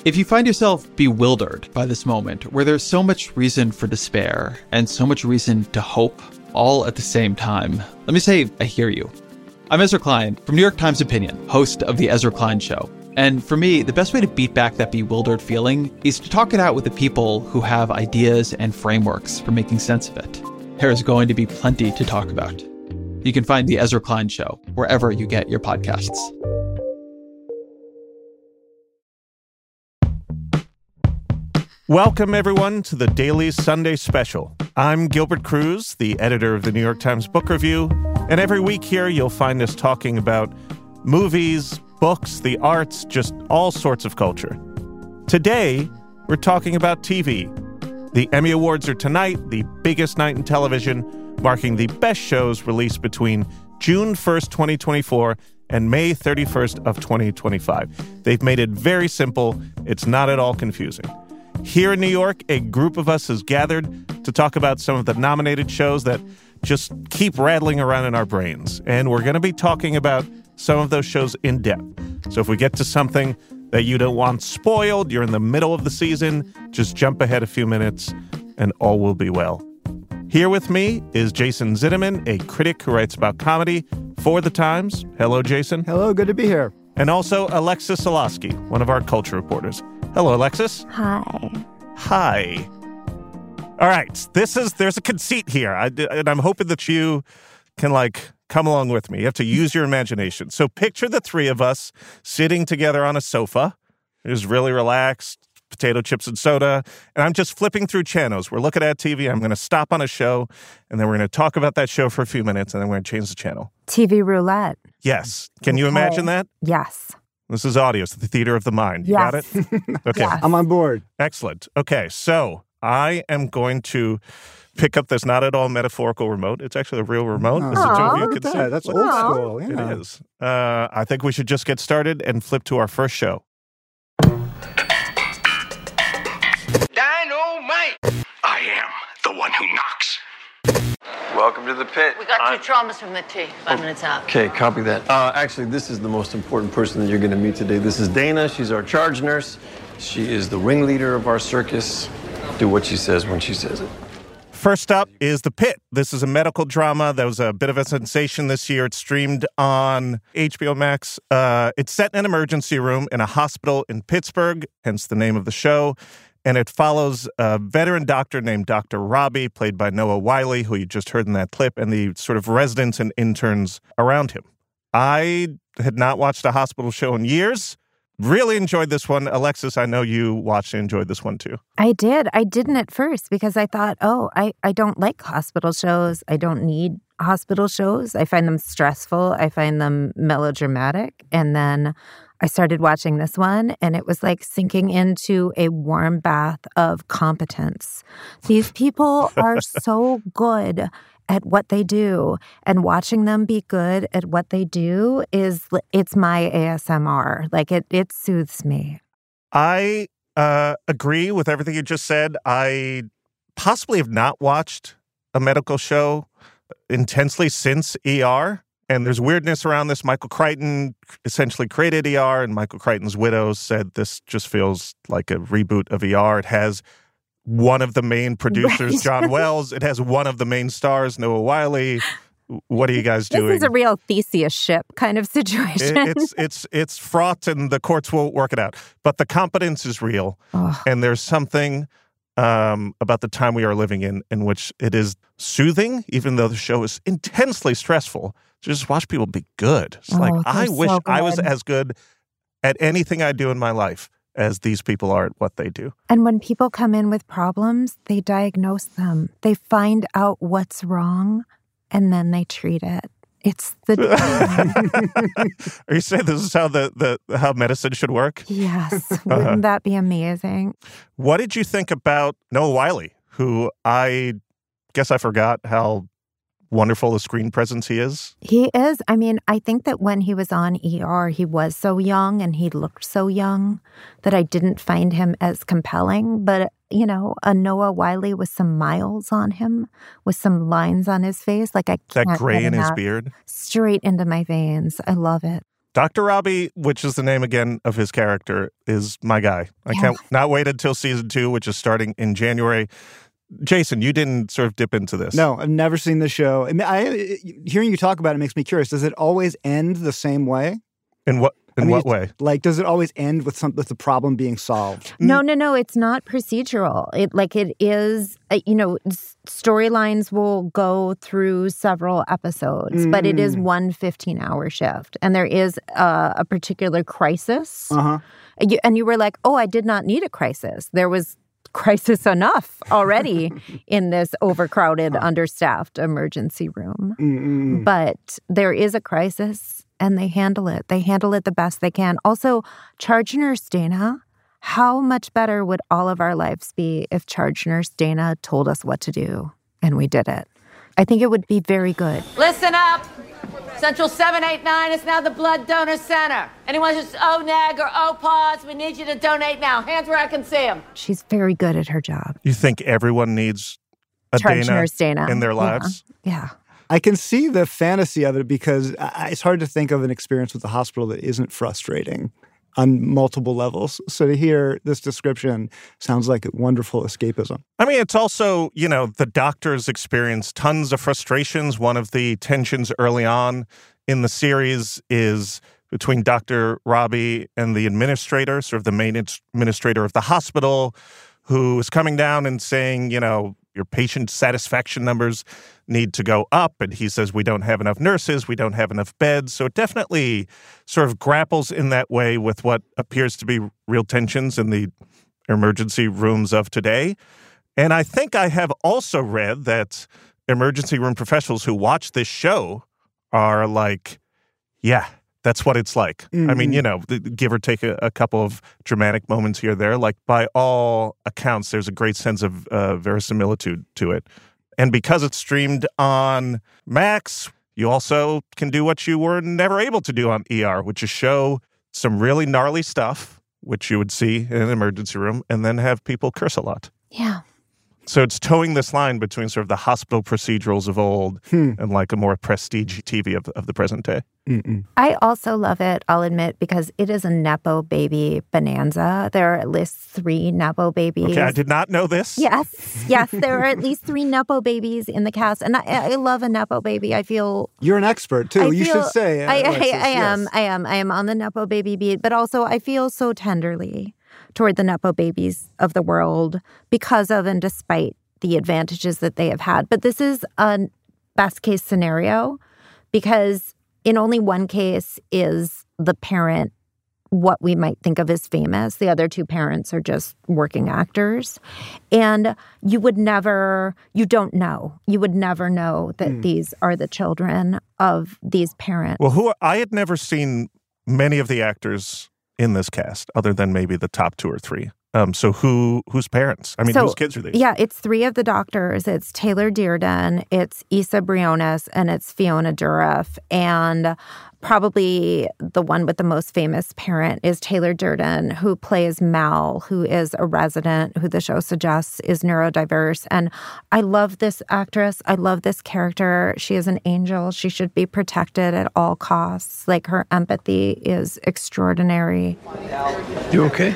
If you find yourself bewildered by this moment, where there's so much reason for despair and so much reason to hope, all at the same time, let me say I hear you. I'm Ezra Klein from New York Times Opinion, host of The Ezra Klein Show. And for me, the best way to beat back that bewildered feeling is to talk it out with the people who have ideas and frameworks for making sense of it. There is going to be plenty to talk about. You can find The Ezra Klein Show wherever you get your podcasts. Welcome, everyone, to the Daily Sunday Special. I'm Gilbert Cruz, the editor of the New York Times Book Review, and every week here you'll find us talking about movies, books, the arts, just all sorts of culture. Today, we're talking about TV. The Emmy Awards are tonight, the biggest night in television, marking the best shows released between June 1st, 2024 and May 31st of 2025. They've made it very simple. It's not at all confusing. Here in New York, a group of us has gathered to talk about some of the nominated shows that just keep rattling around in our brains. And we're going to be talking about some of those shows in depth. So if we get to something that you don't want spoiled, you're in the middle of the season, just jump ahead a few minutes and all will be well. Here with me is Jason Zitterman, a critic who writes about comedy for The Times. Hello, Jason. Hello, good to be here. And also Alexis Solosky, one of our culture reporters. Hello, Alexis. Hi. Hi. All right, there's a conceit here, and I'm hoping that you can, come along with me. You have to use your imagination. So picture the three of us sitting together on a sofa. It is really relaxed, potato chips and soda, and I'm just flipping through channels. We're looking at TV. I'm going to stop on a show, and then we're going to talk about that show for a few minutes, and then we're going to change the channel. TV roulette. Yes. Can you imagine that? Yes. This is audio. It's the theater of the mind. You got it? Okay. Yes. I'm on board. Excellent. Okay, so I am going to pick up this not at all metaphorical remote. It's actually a real remote. As the two of you can see. That's old school. Yeah. It is. I think we should just get started and flip to our first show. Dynamite! I am the one who knocks. Welcome to the pit. We got 2 traumas from the tea. 5 minutes out. Okay, copy that. Actually, this is the most important person that you're going to meet today. This is Dana. She's our charge nurse. She is the ringleader of our circus. Do what she says when she says it. First up is The Pit. This is a medical drama that was a bit of a sensation this year. It's streamed on HBO Max. It's set in an emergency room in a hospital in Pittsburgh, hence the name of the show. And it follows a veteran doctor named Dr. Robbie, played by Noah Wyle, who you just heard in that clip, and the sort of residents and interns around him. I had not watched a hospital show in years. Really enjoyed this one. Alexis, I know you watched and enjoyed this one too. I did. I didn't at first because I thought, I don't like hospital shows. I don't need hospital shows. I find them stressful. I find them melodramatic. And then I started watching this one, and it was like sinking into a warm bath of competence. These people are so good at what they do, and watching them be good at what they do it's my ASMR. Like it soothes me. I agree with everything you just said. I possibly have not watched a medical show intensely since ER. And there's weirdness around this. Michael Crichton essentially created ER, and Michael Crichton's widow said this just feels like a reboot of ER. It has one of the main producers, right. John Wells. It has one of the main stars, Noah Wyle. What are you guys doing? This is a real Theseus ship kind of situation. It's fraught, and the courts won't work it out. But the competence is real, and there's something about the time we are living in which it is soothing, even though the show is intensely stressful. Just watch people be good. It's I wish I was as good at anything I do in my life as these people are at what they do. And when people come in with problems, they diagnose them. They find out what's wrong, and then they treat it. It's the. Are you saying this is how medicine should work? Yes. Wouldn't that be amazing? What did you think about Noah Wyle, who I guess I forgot how wonderful a screen presence he is? He is. I mean, I think that when he was on ER, he was so young and he looked so young that I didn't find him as compelling. But, you know, a Noah Wyle with some miles on him, with some lines on his face, like I can't that gray get in his enough. Beard? Straight into my veins. I love it. Dr. Robbie, which is the name again of his character, is my guy. I can't not wait until season 2, which is starting in January. Jason, you didn't sort of dip into this. No, I've never seen the show. Hearing you talk about it makes me curious. Does it always end the same way? In what way? Like, does it always end with the problem being solved? No. It's not procedural. It is. Storylines will go through several episodes, but it is one 15-hour shift, and there is a particular crisis. And you were like, "Oh, I did not need a crisis. There was crisis enough already in this overcrowded, understaffed emergency room." But there is a crisis, and they handle it. They handle it the best they can. Also, Charge Nurse Dana, how much better would all of our lives be if Charge Nurse Dana told us what to do and we did it? I think it would be very good. Listen up. Central 789 is now the Blood Donor Center. Anyone who's O-neg or O-pause, we need you to donate now. Hands where I can see them. She's very good at her job. You think everyone needs a Charge Nurse Dana in their lives? Yeah. I can see the fantasy of it because it's hard to think of an experience with the hospital that isn't frustrating on multiple levels. So to hear this description sounds like wonderful escapism. I mean, it's also, the doctors experience tons of frustrations. One of the tensions early on in the series is between Dr. Robbie and the administrator, sort of the main administrator of the hospital, who is coming down and saying, your patient satisfaction numbers need to go up. And he says, we don't have enough nurses, we don't have enough beds. So it definitely sort of grapples in that way with what appears to be real tensions in the emergency rooms of today. And I think I have also read that emergency room professionals who watch this show are like, yeah, that's what it's like. I mean, give or take a couple of dramatic moments here or there. Like, by all accounts, there's a great sense of verisimilitude to it. And because it's streamed on Max, you also can do what you were never able to do on ER, which is show some really gnarly stuff, which you would see in an emergency room, and then have people curse a lot. Yeah. So it's towing this line between sort of the hospital procedurals of old and like a more prestige TV of the present day. I also love it, I'll admit, because it is a Nepo baby bonanza. There are at least 3 Nepo babies. Okay, I did not know this. Yes, there are at least 3 Nepo babies in the cast. And I love a Nepo baby. I feel... You're an expert, too. You should say. Alexis, I am on the Nepo baby beat. But also, I feel so tenderly toward the Nepo babies of the world because of and despite the advantages that they have had. But this is a best-case scenario because in only one case is the parent what we might think of as famous. The other 2 parents are just working actors. And you would never know that these are the children of these parents. Well, I had never seen many of the actors in this cast, other than maybe the top 2 or 3. So whose parents? I mean, whose kids are these? Yeah, it's 3 of the doctors. It's Taylor Dearden, it's Issa Briones, and it's Fiona Dourif. And probably the one with the most famous parent is Taylor Dearden, who plays Mal, who is a resident who the show suggests is neurodiverse. And I love this actress. I love this character. She is an angel. She should be protected at all costs. Like, her empathy is extraordinary. You okay?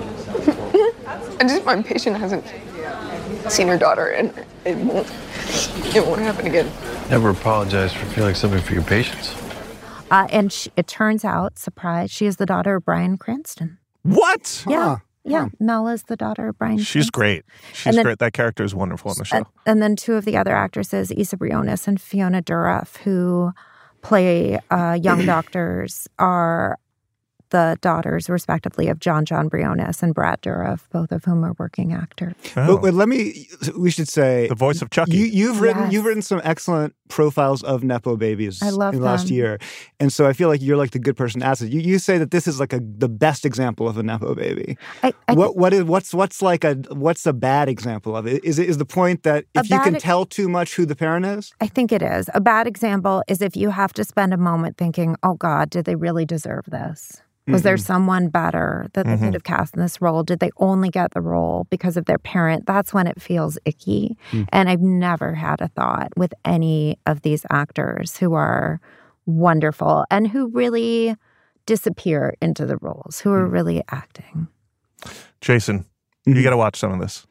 My patient hasn't seen her daughter, and it won't happen again. Never apologize for feeling something for your patients. And it turns out, surprise, she is the daughter of Bryan Cranston. What? Yeah. Yeah. Mel is the daughter of Bryan She's Cranston. great. She's great. That character is wonderful on the show. And then 2 of the other actresses, Issa Briones and Fiona Dourif, who play young doctors, are the daughters, respectively, of John Briones and Brad Dourif, both of whom are working actors. Oh. But we should say... The voice of Chucky. You've written some excellent profiles of Nepo babies in the last year. And so I feel like you're like the good person to ask it. You say that this is like the best example of a Nepo baby. What's a bad example of it? Is the point that if you can tell too much who the parent is? I think it is. A bad example is if you have to spend a moment thinking, oh God, did they really deserve this? Was there someone better that they could have cast in this role? Did they only get the role because of their parent? That's when it feels icky. And I've never had a thought with any of these actors who are wonderful and who really disappear into the roles, who are really acting. Jason, you got to watch some of this.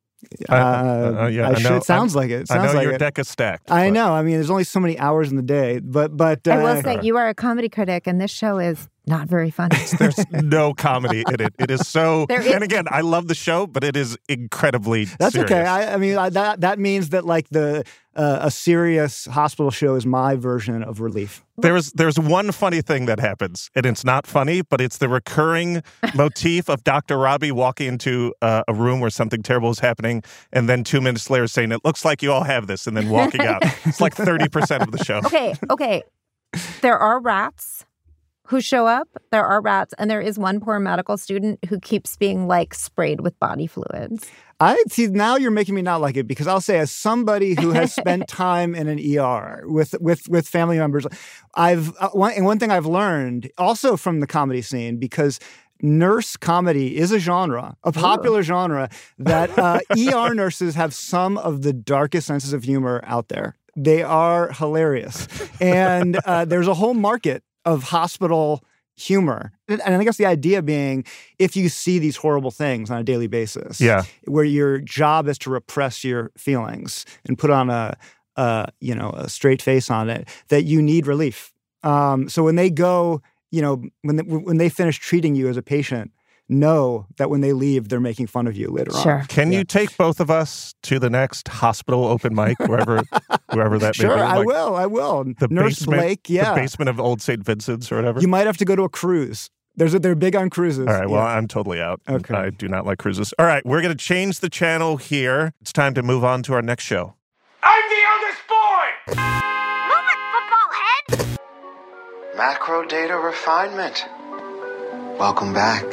It sounds like it. I know your deck is stacked. I know. I mean, there's only so many hours in the day, but I will say you are a comedy critic, and this show is not very funny. There's no comedy in it. It is so. And again, I love the show, but it is incredibly. That's serious. okay. I mean, that means that like a serious hospital show is my version of relief. There's one funny thing that happens, and it's not funny, but it's the recurring motif of Dr. Robbie walking into a room where something terrible is happening, and then 2 minutes later saying, "It looks like you all have this," and then walking out. It's like 30% of the show. Okay. There are rats who show up. There are rats, and there is one poor medical student who keeps being like sprayed with body fluids. I see. Now you're making me not like it, because I'll say, as somebody who has spent time in an ER with family members, one thing I've learned also from the comedy scene, because nurse comedy is a genre, a popular genre, that ER nurses have some of the darkest senses of humor out there. They are hilarious, and there's a whole market of hospital humor. And I guess the idea being, if you see these horrible things on a daily basis, where your job is to repress your feelings and put on a straight face on it, that you need relief. So when they go, when they finish treating you as a patient, know that when they leave, they're making fun of you later on. Can you take both of us to the next hospital open mic, whoever that may be? I will. The Nurse basement, Blake, the basement of Old St. Vincent's or whatever. You might have to go to a cruise. They're big on cruises. All right, well, I'm totally out. Okay. I do not like cruises. All right, we're going to change the channel here. It's time to move on to our next show. I'm the eldest boy! Move it, football head! Macro data refinement. Welcome back.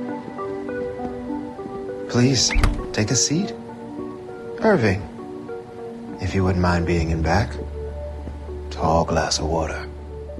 Please, take a seat. Irving, if you wouldn't mind being in back. Tall glass of water.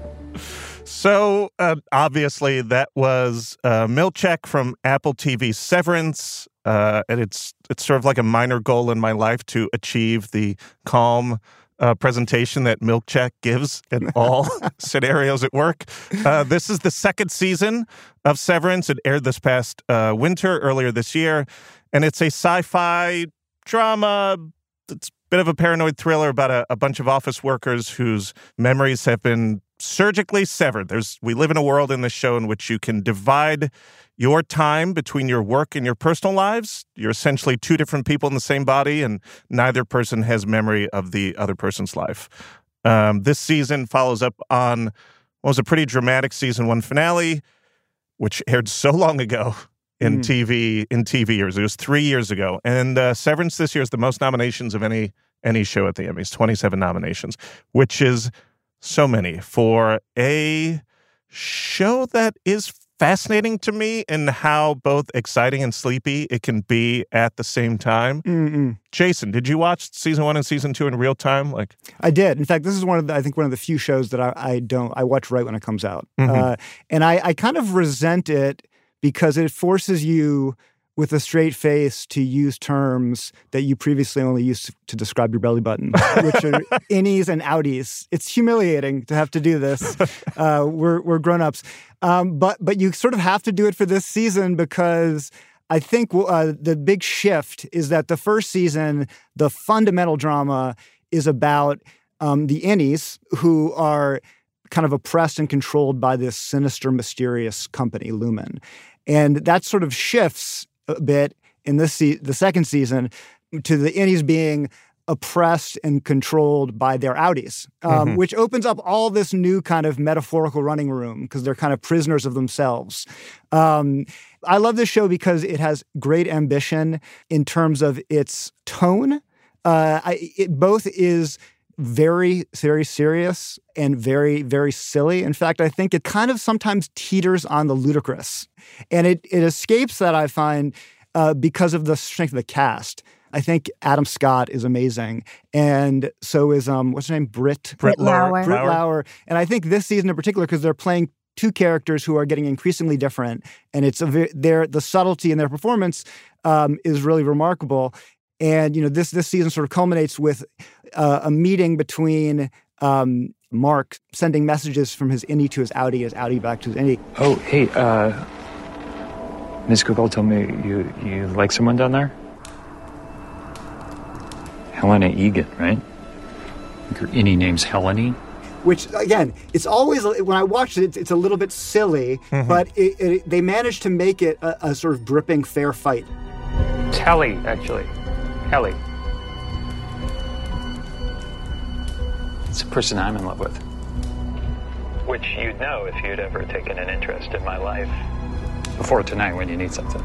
So, obviously, that was Milcek from Apple TV's Severance. And it's sort of like a minor goal in my life to achieve the calm presentation that Milcek gives in all scenarios at work. This is the second season of Severance. It aired this past winter, earlier this year. And it's a sci-fi drama. It's a bit of a paranoid thriller about a bunch of office workers whose memories have been surgically severed. We live in a world in this show in which you can divide your time between your work and your personal lives. You're essentially two different people in the same body, and neither person has memory of the other person's life. This season follows up on what was a pretty dramatic season one finale, which aired so long ago in TV years. It was 3 years ago. And Severance this year is the most nominations of any show at the Emmys, 27 nominations, which is so many for a show that is fascinating to me in how both exciting and sleepy it can be at the same time. Jason, did you watch season 1 and season 2 in real time? I did. In fact, this is one of the few shows that I watch right when it comes out. And I kind of resent it because it forces you with a straight face to use terms that you previously only used to describe your belly button, which are innies and outies. It's humiliating to have to do this. We're grown-ups. But you sort of have to do it for this season, because I think the big shift is that the first season, the fundamental drama is about the innies, who are kind of oppressed and controlled by this sinister, mysterious company, Lumen. And that sort of shifts a bit in the second season to the innies being oppressed and controlled by their outies, which opens up all this new kind of metaphorical running room, because they're kind of prisoners of themselves. I love this show because it has great ambition in terms of its tone. It both is very, very serious and very, very silly. In fact, I think it kind of sometimes teeters on the ludicrous. And it escapes that, I find, because of the strength of the cast. I think Adam Scott is amazing. And so is, what's her name? Britt Lauer. And I think this season in particular, because they're playing two characters who are getting increasingly different. And it's the subtlety in their performance is really remarkable. And, this season sort of culminates with a meeting between Mark sending messages from his innie to his outie, his outie back to his innie. Oh, hey, Ms. Cooper told me you like someone down there? Helena Egan, right? Your innie name's Helene? Which, again, it's always, when I watch it, it's a little bit silly, but they managed to make it a sort of dripping fair fight. It's Helly, actually. Helly. It's a person I'm in love with. Which you'd know if you'd ever taken an interest in my life. Before tonight when you need something.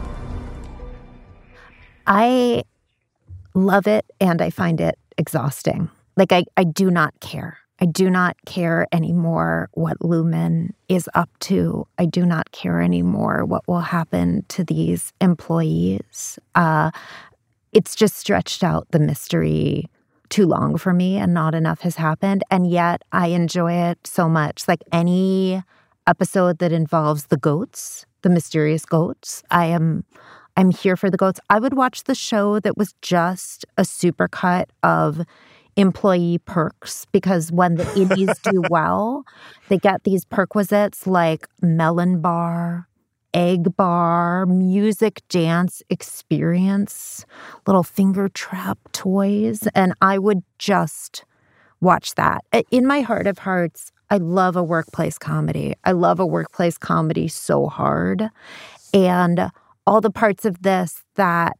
I love it and I find it exhausting. Like, I do not care. I do not care anymore what Lumen is up to. I do not care anymore what will happen to these employees. It's just stretched out the mystery too long for me and not enough has happened. And yet I enjoy it so much. Like any episode that involves the goats, the mysterious goats, I'm here for the goats. I would watch the show that was just a supercut of employee perks, because when the indies do well, they get these perquisites like melon bar, egg bar, music dance experience, little finger trap toys, and I would just watch that. In my heart of hearts, I love a workplace comedy. I love a workplace comedy so hard. And all the parts of this that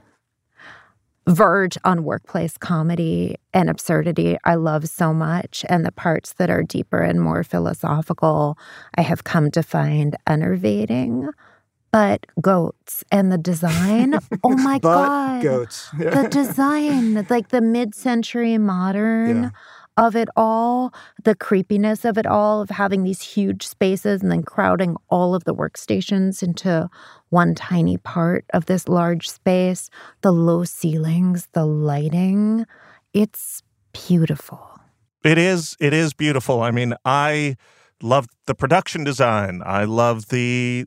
verge on workplace comedy and absurdity I love so much, and the parts that are deeper and more philosophical I have come to find enervating. But goats and the design, oh my God. Goats. Yeah. The design, like the mid-century modern of it all, the creepiness of it all, of having these huge spaces and then crowding all of the workstations into one tiny part of this large space, the low ceilings, the lighting. It's beautiful. It is beautiful. I mean, I love the production design. I love the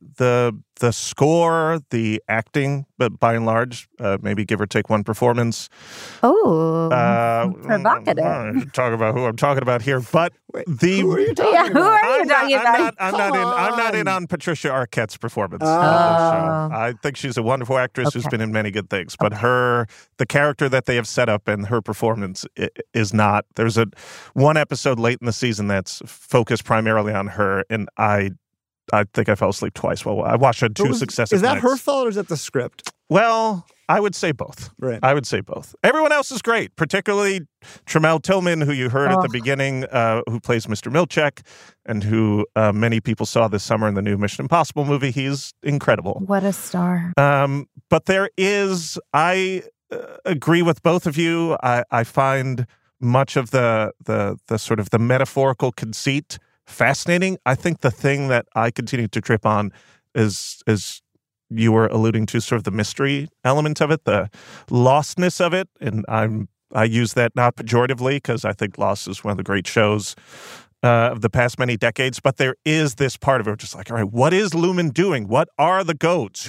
score, the acting, but by and large, maybe give or take one performance. Oh, provocative. Talk about who I'm talking about here, but who are you talking about? Who are you talking about? I'm not in on Patricia Arquette's performance of the show. I think she's a wonderful actress who's been in many good things, but the character that they have set up and her performance is not. There's one episode late in the season that's focused primarily on her, and I think I fell asleep twice while I watched it two successive nights. Is that her fault or is that the script? Well, I would say both. Right. I would say both. Everyone else is great, particularly Tramell Tillman, who you heard at the beginning, who plays Mr. Milchek, and who many people saw this summer in the new Mission Impossible movie. He's incredible. What a star. But there is, I agree with both of you. I find much of the sort of the metaphorical conceit fascinating. I think the thing that I continue to trip on is you were alluding to, sort of the mystery element of it, the lostness of it. And I use that not pejoratively, because I think Lost is one of the great shows of the past many decades. But there is this part of it, just like, all right, what is Lumen doing? What are the goats?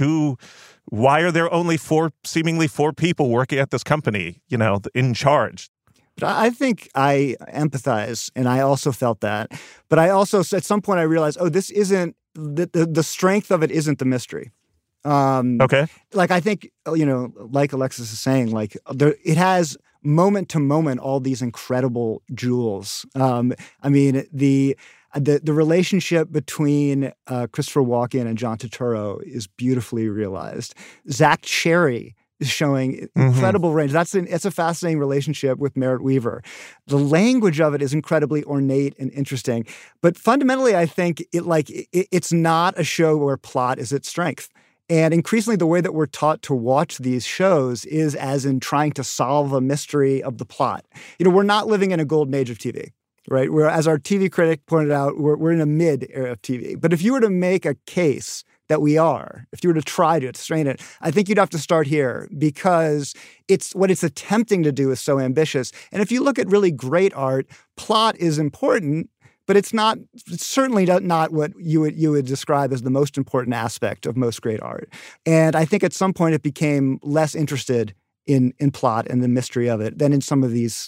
Why are there only seemingly four people working at this company, in charge? But I think I empathize, and I also felt that. But I also, at some point, I realized, this isn't, the strength of it isn't the mystery. Okay. Like, I think, like Alexis is saying, like, it has moment to moment all these incredible jewels. I mean, the relationship between Christopher Walken and John Turturro is beautifully realized. Zach Cherry is showing incredible range. It's a fascinating relationship with Merritt Wever. The language of it is incredibly ornate and interesting. But fundamentally, I think it's not a show where plot is its strength. And increasingly, the way that we're taught to watch these shows is as in trying to solve a mystery of the plot. We're not living in a golden age of TV, right? Where, as our TV critic pointed out, we're in a mid-era of TV. But if you were to make a case that we are, if you were to try to strain it, I think you'd have to start here, because what it's attempting to do is so ambitious. And if you look at really great art, plot is important, but it's certainly not what you would describe as the most important aspect of most great art. And I think at some point it became less interested in plot and the mystery of it than in some of these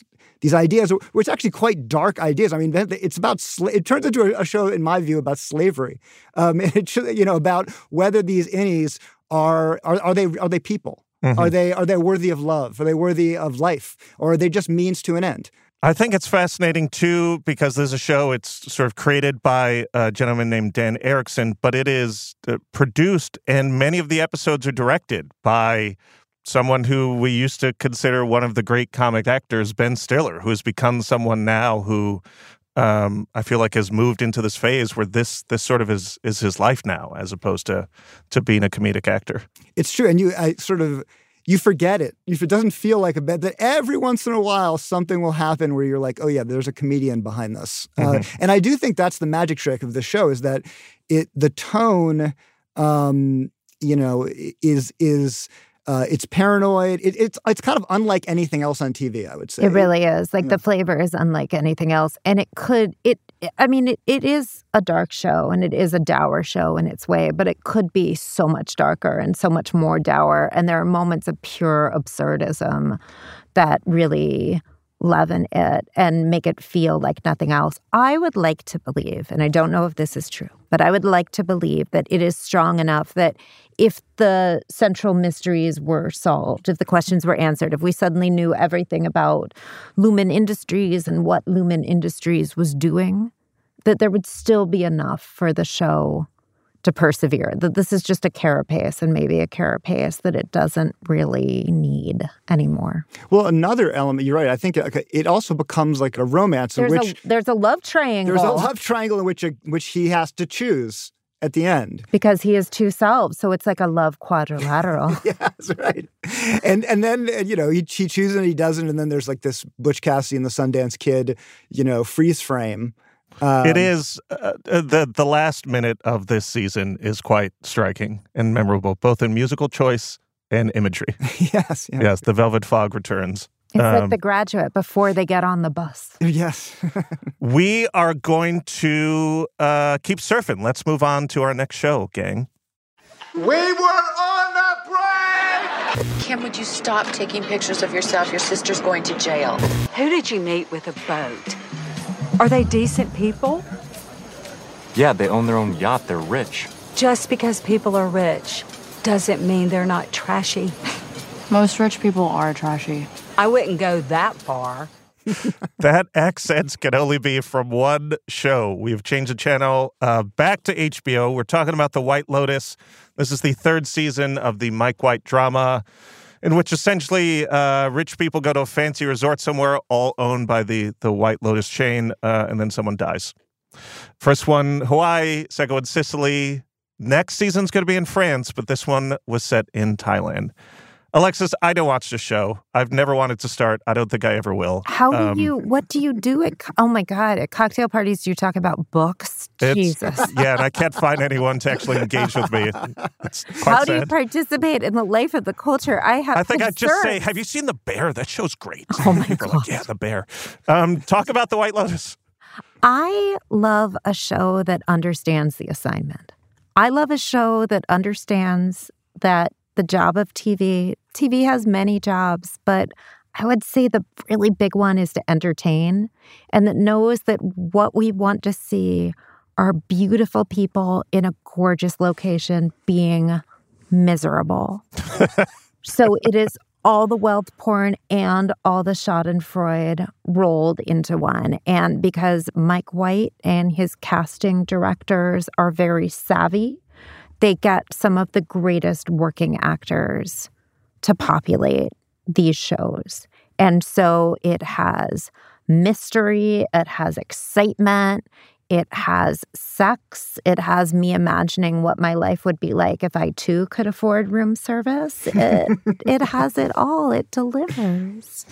these ideas, which are actually quite dark ideas. I mean, it's about it turns into a show, in my view, about slavery. About whether these innies are they people? Mm-hmm. Are they worthy of love? Are they worthy of life? Or are they just means to an end? I think it's fascinating, too, because there's a show, it's sort of created by a gentleman named Dan Erickson, but it is produced, and many of the episodes are directed by someone who we used to consider one of the great comic actors, Ben Stiller, who has become someone now who I feel like has moved into this phase where this sort of is his life now, as opposed to being a comedic actor. It's true, and you forget it. It doesn't feel like a bit that every once in a while something will happen where you're like, oh yeah, there's a comedian behind this. Mm-hmm. And I do think that's the magic trick of the show, is that the tone, is it's paranoid. It's kind of unlike anything else on TV, I would say. It really is. Like the flavor is unlike anything else. And it is a dark show and it is a dour show in its way, but it could be so much darker and so much more dour. And there are moments of pure absurdism that really leaven it and make it feel like nothing else. I would like to believe, and I don't know if this is true, but I would like to believe that it is strong enough that if the central mysteries were solved, if the questions were answered, if we suddenly knew everything about Lumen Industries and what Lumen Industries was doing, that there would still be enough for the show to persevere, that this is just a carapace and maybe a carapace that it doesn't really need anymore. Well, another element, you're right, I think it also becomes like a romance in which... There's a love triangle. There's a love triangle in which he has to choose at the end. Because he has two selves, so it's like a love quadrilateral. Yeah, that's right. And then, he chooses and he doesn't, and then there's like this Butch Cassidy and the Sundance Kid, freeze frame. It is the last minute of this season is quite striking and memorable, both in musical choice and imagery. Yes. The Velvet Fog returns. It's like The Graduate before they get on the bus. Yes. We are going to keep surfing. Let's move on to our next show, gang. We were on a break! Kim, would you stop taking pictures of yourself? Your sister's going to jail. Who did you meet with a boat? Are they decent people? Yeah, they own their own yacht. They're rich. Just because people are rich doesn't mean they're not trashy. Most rich people are trashy. I wouldn't go that far. That accents can only be from one show. We've changed the channel back to HBO. We're talking about The White Lotus. This is the third season of the Mike White drama, in which essentially rich people go to a fancy resort somewhere, all owned by the White Lotus chain, and then someone dies. First one, Hawaii. Second one, Sicily. Next season's going to be in France, but this one was set in Thailand. Alexis, I don't watch the show. I've never wanted to start. I don't think I ever will. What do you do oh my God, at cocktail parties, do you talk about books? Jesus. Yeah, and I can't find anyone to actually engage with me. It's quite How sad. do you participate in the life of the culture? I think I'd just say, have you seen The Bear? That show's great. Oh my God. Like, yeah, The Bear. Talk about The White Lotus. I love a show that understands the assignment. I love a show that understands that the job of TV has many jobs, but I would say the really big one is to entertain, and that knows that what we want to see are beautiful people in a gorgeous location being miserable. So it is all the wealth porn and all the schadenfreude rolled into one. And because Mike White and his casting directors are very savvy, they get some of the greatest working actors to populate these shows. And so it has mystery, it has excitement, it has sex, it has me imagining what my life would be like if I too could afford room service. It has it all. It delivers.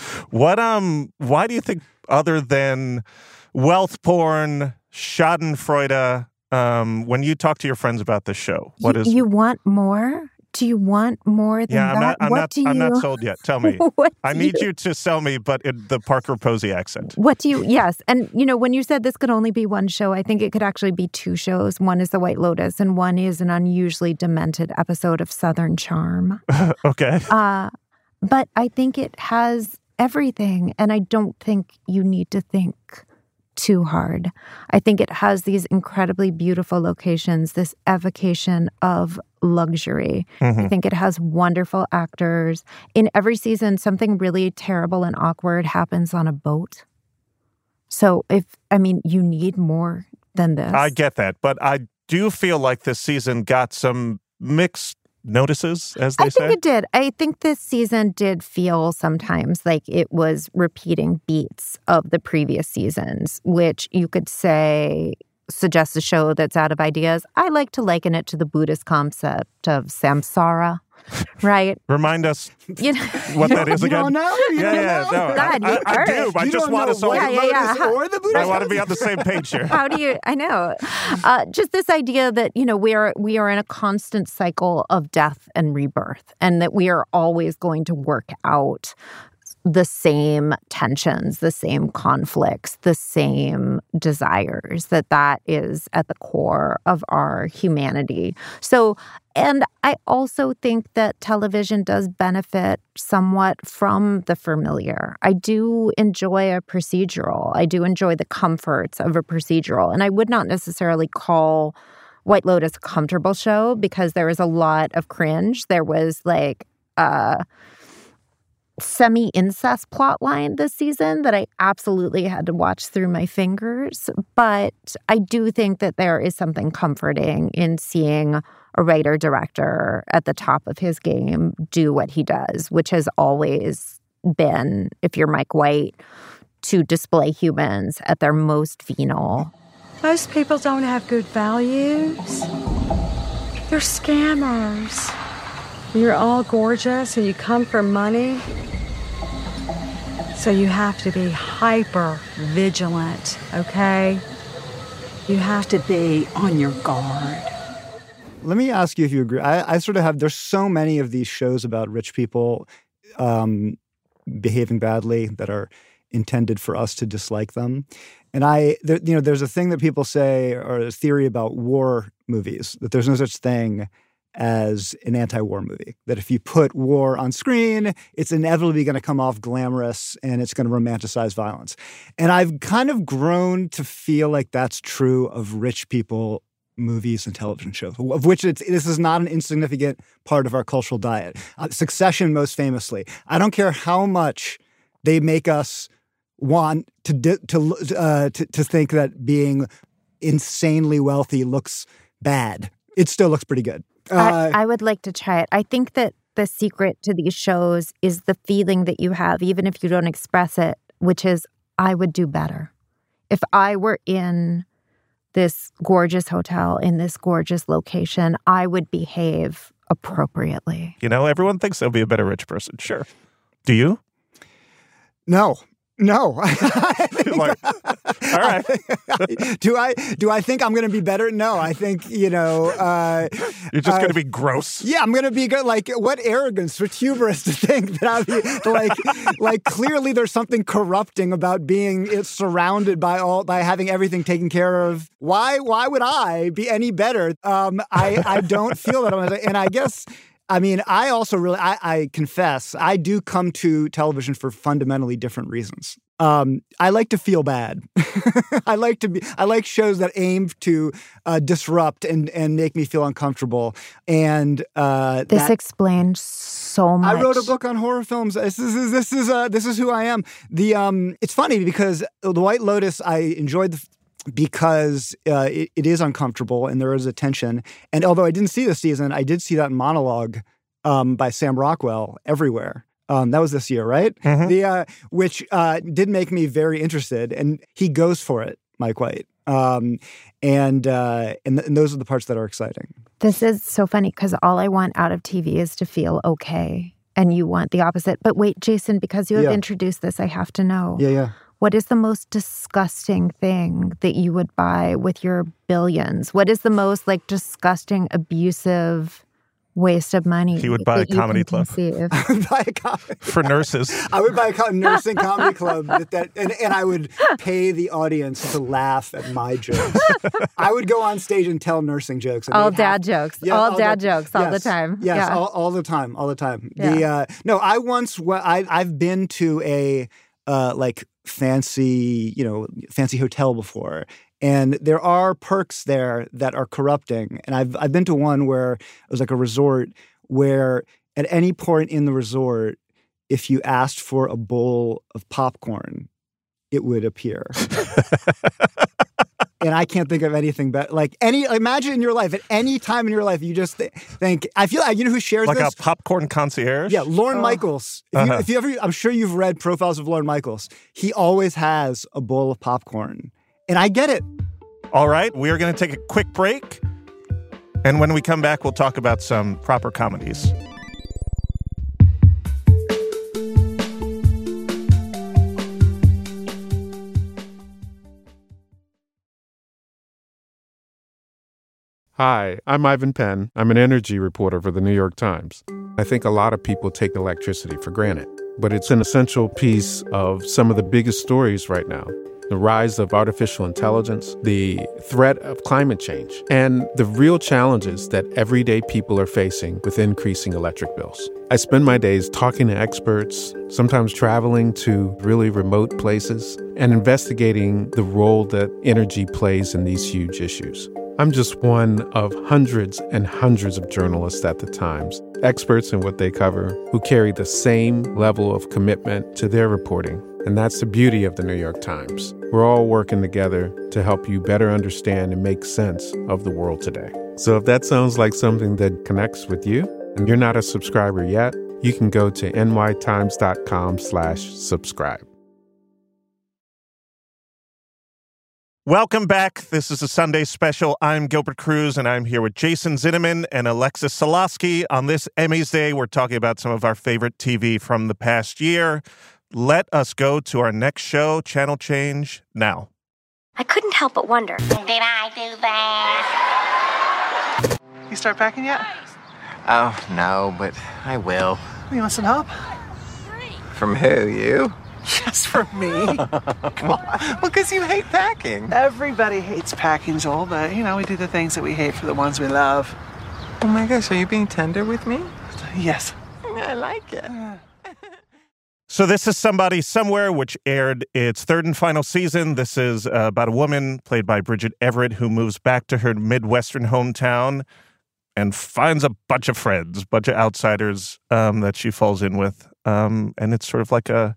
Why do you think, other than wealth porn, schadenfreude, when you talk to your friends about this show, you want more? Do you want more than that? I'm not sold yet. Tell me. I need you to sell me, but in the Parker Posey accent. Yes. And, when you said this could only be one show, I think it could actually be two shows. One is The White Lotus, and one is an unusually demented episode of Southern Charm. Okay. But I think it has everything. And I don't think you need to think too hard. I think it has these incredibly beautiful locations, this evocation of luxury. I think it has wonderful actors. In every season, something really terrible and awkward happens on a boat. So you need more than this. I get that, but I do feel like this season got some mixed notices, as they say. I think it did. I think this season did feel sometimes like it was repeating beats of the previous seasons, which you could say suggests a show that's out of ideas. I like to liken it to the Buddhist concept of samsara. Right. Remind us what that is again. You don't know? No. God, I do. I just want us all or the Buddhist. I want to be on the same page here. How do you? I know. Just this idea that we are in a constant cycle of death and rebirth, and that we are always going to work out the same tensions, the same conflicts, the same desires, that is at the core of our humanity. So, and I also think that television does benefit somewhat from the familiar. I do enjoy a procedural. I do enjoy the comforts of a procedural. And I would not necessarily call White Lotus a comfortable show because there was a lot of cringe. There was like semi-incest plot line this season that I absolutely had to watch through my fingers. But I do think that there is something comforting in seeing a writer-director at the top of his game do what he does, which has always been, if you're Mike White, to display humans at their most venal. Most people don't have good values. They're scammers. You're all gorgeous and you come for money. So you have to be hyper vigilant, okay? You have to be on your guard. Let me ask you if you agree. I sort of have, there's so many of these shows about rich people behaving badly that are intended for us to dislike them. And there's a thing that people say, or a theory about war movies, that there's no such thing as an anti-war movie. That if you put war on screen, it's inevitably going to come off glamorous and it's going to romanticize violence. And I've kind of grown to feel like that's true of rich people movies and television shows, of which this is not an insignificant part of our cultural diet. Succession, most famously. I don't care how much they make us want to think that being insanely wealthy looks bad. It still looks pretty good. I would like to try it. I think that the secret to these shows is the feeling that you have, even if you don't express it, which is, I would do better. If I were in this gorgeous hotel, in this gorgeous location, I would behave appropriately. Everyone thinks they'll be a better rich person. Sure. Do you? No. All right. Do I think I'm going to be better? No, I think, you're just going to be gross. Yeah, I'm going to be good. Like, what arrogance, what hubris to think that I'll be like clearly there's something corrupting about being surrounded by having everything taken care of. Why would I be any better? I don't feel that. And I guess, I also really, I confess, I do come to television for fundamentally different reasons. I like to feel bad. I like shows that aim to disrupt and make me feel uncomfortable. And this explains so much. I wrote a book on horror films. This is who I am. It's funny because The White Lotus, I enjoyed because it is uncomfortable and there is a tension. And although I didn't see this season, I did see that monologue by Sam Rockwell everywhere. That was this year, right? Mm-hmm. Which did make me very interested. And he goes for it, Mike White. And those are the parts that are exciting. This is so funny because all I want out of TV is to feel okay. And you want the opposite. But wait, Jason, because you have introduced this, I have to know. Yeah. What is the most disgusting thing that you would buy with your billions? What is the most disgusting, abusive waste of money. He would buy a comedy club. I would buy a comedy for nurses. I would buy a nursing comedy club and I would pay the audience to laugh at my jokes. I would go on stage and tell nursing jokes. All dad jokes. Yeah, all dad jokes all the time. Yes, yeah. all the time. All the time. Yeah. I've been to a fancy hotel before. And there are perks there that are corrupting. And I've been to one where it was like a resort where at any point in the resort, if you asked for a bowl of popcorn, it would appear. And I can't think of anything better. Imagine in your life, at any time in your life, you just think, I feel like, you know who shares this? Like a popcorn concierge? Yeah, Lorne Michaels. If you ever, I'm sure you've read profiles of Lorne Michaels. He always has a bowl of popcorn. And I get it. All right, we are going to take a quick break. And when we come back, we'll talk about some proper comedies. Hi, I'm Ivan Penn. I'm an energy reporter for the New York Times. I think a lot of people take electricity for granted, but it's an essential piece of some of the biggest stories right now. The rise of artificial intelligence, the threat of climate change, and the real challenges that everyday people are facing with increasing electric bills. I spend my days talking to experts, sometimes traveling to really remote places, and investigating the role that energy plays in these huge issues. I'm just one of hundreds and hundreds of journalists at the Times, experts in what they cover, who carry the same level of commitment to their reporting. And that's the beauty of the New York Times. We're all working together to help you better understand and make sense of the world today. So if that sounds like something that connects with you, and you're not a subscriber yet, you can go to nytimes.com/subscribe. Welcome back. This is a Sunday special. I'm Gilbert Cruz, and I'm here with Jason Zinnemann and Alexis Solosky. On this Emmys Day, we're talking about some of our favorite TV from the past year. Let us go to our next show, Channel Change, now. I couldn't help but wonder, did I do that? You start packing yet? Oh, no, but I will. You want some help? From who, you? Just from me. Come on. Well, because you hate packing. Everybody hates packing, Joel, but, we do the things that we hate for the ones we love. Oh, my gosh, are you being tender with me? Yes. I like it. So this is Somebody Somewhere, which aired its third and final season. This is about a woman played by Bridget Everett who moves back to her Midwestern hometown and finds a bunch of friends, bunch of outsiders that she falls in with. And it's sort of like a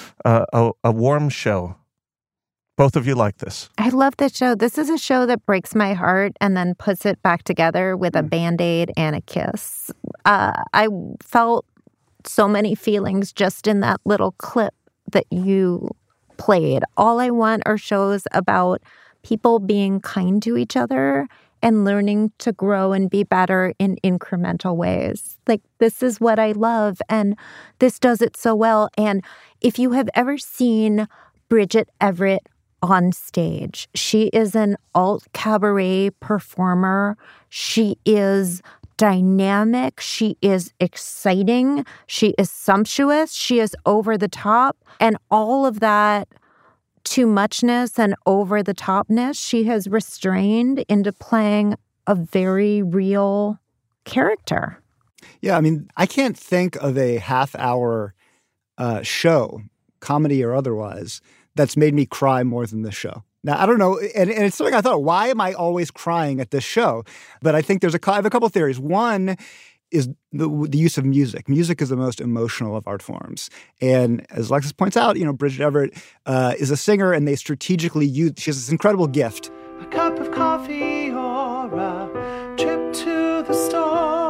warm show. Both of you like this. I love this show. This is a show that breaks my heart and then puts it back together with a Band-Aid and a kiss. I felt so many feelings just in that little clip that you played. All I want are shows about people being kind to each other and learning to grow and be better in incremental ways. Like, this is what I love, and this does it so well. And if you have ever seen Bridget Everett on stage, she is an alt cabaret performer. She is dynamic. She is exciting. She is sumptuous. She is over the top. And all of that too muchness and over the topness, she has restrained into playing a very real character. Yeah, I mean, I can't think of a half-hour show, comedy or otherwise, that's made me cry more than this show. Now, I don't know, and it's something I thought, why am I always crying at this show? But I think I have a couple of theories. One is the use of music. Music is the most emotional of art forms. And as Alexis points out, Bridget Everett is a singer, and they strategically use, she has this incredible gift. A cup of coffee or a trip to the store.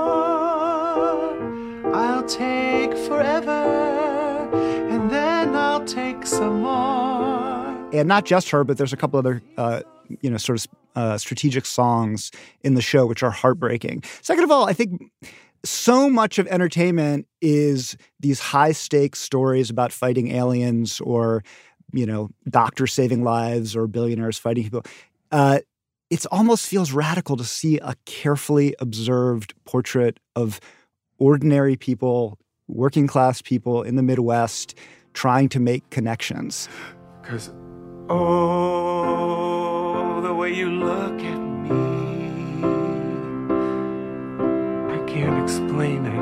I'll take forever, and then I'll take some more. And not just her, but there's a couple other, strategic songs in the show which are heartbreaking. Second of all, I think so much of entertainment is these high-stakes stories about fighting aliens or, doctors saving lives or billionaires fighting people. it almost feels radical to see a carefully observed portrait of ordinary people, working class people in the Midwest trying to make connections. Because, oh, the way you look at me, I can't explain it,